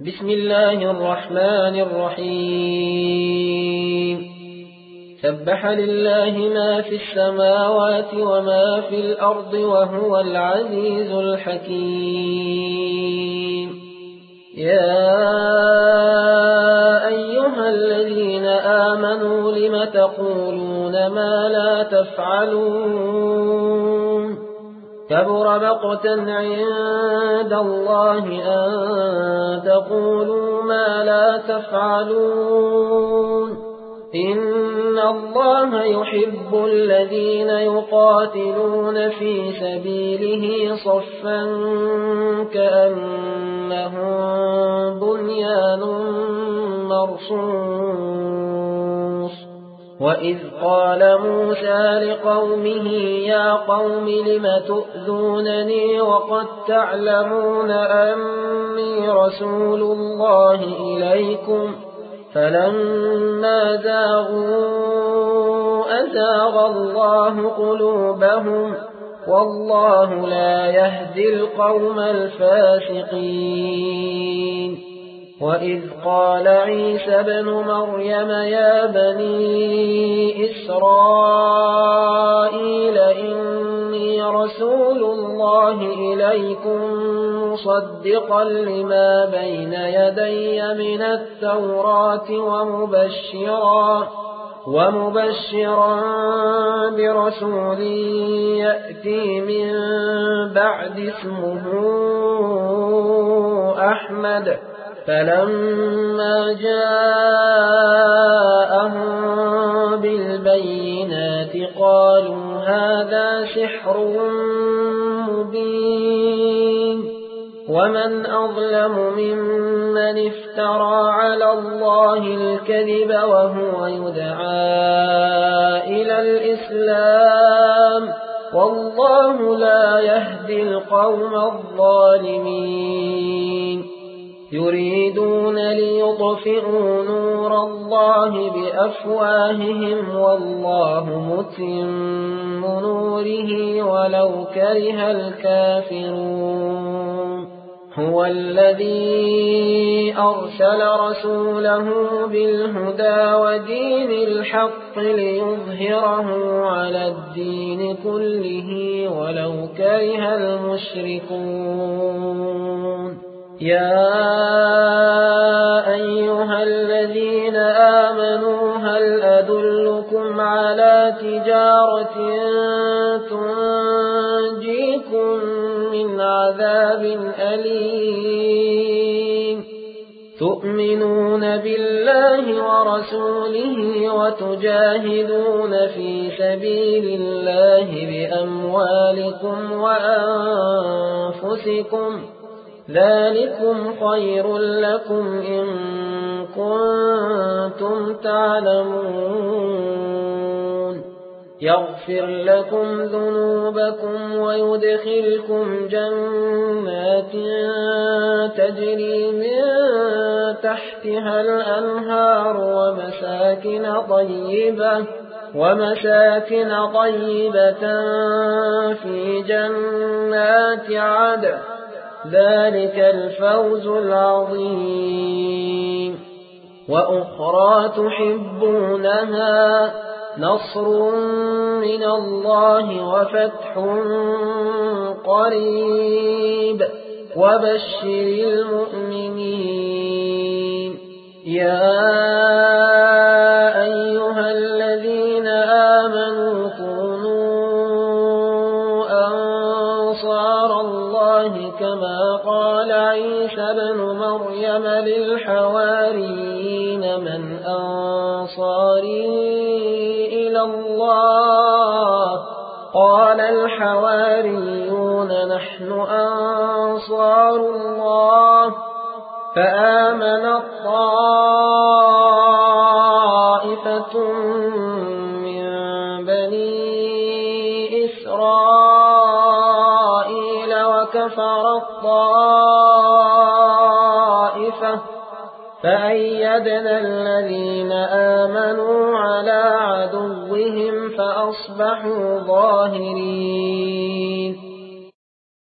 بسم الله الرحمن الرحيم سبح لله ما في السماوات وما في الأرض وهو العزيز الحكيم يا أيها الذين آمنوا لم تقولون ما لا تفعلون كبر مقتا عند الله أن تقولوا ما لا تفعلون إن الله يحب الذين يقاتلون في سبيله صفا كأنهم بنيان مرصوص وإذ قال موسى لقومه يا قوم لم تؤذونني وقد تعلمون أني رسول الله إليكم فلما زاغوا أزاغ الله قلوبهم والله لا يهدي القوم الفاسقين وإذ قال عيسى بن مريم يا بني إسرائيل إني رسول الله إليكم مصدقا لما بين يدي من التوراة ومبشرا برسول يأتي من بعد اسمه أحمد فلما جاءهم بالبينات قالوا هذا سحر مبين ومن أظلم ممن افترى على الله الكذب وهو يدعى إلى الإسلام والله لا يهدي القوم الظالمين يريدون ليطفئوا نور الله بأفواههم والله متم نوره ولو كره الكافرون هو الذي أرسل رسوله بالهدى ودين الحق ليظهره على الدين كله ولو كره المشركون يا أيها الذين آمنوا هل أدلكم على تجارة تنجيكم من عذاب أليم تؤمنون بالله ورسوله وتجاهدون في سبيل الله بأموالكم وأنفسكم ذلكم خير لكم إن كنتم تعلمون يغفر لكم ذنوبكم ويدخلكم جنات تجري من تحتها الأنهار ومساكن طيبة في جنات عدن ذلك الفوز العظيم وأخرى تحبونها نصر من الله وفتح قريب وبشر المؤمنين يا أيها الذين آمنوا كونوا أنصار الله كما قال عيسى بن مريم للحواريين من أنصاري إلى الله قال الحواريون نحن أنصار الله فآمنت طائفة من بني إسرائيل وكفرت طائفة فأيدنا الذين آمنوا على عدوهم فأصبحوا ظاهرين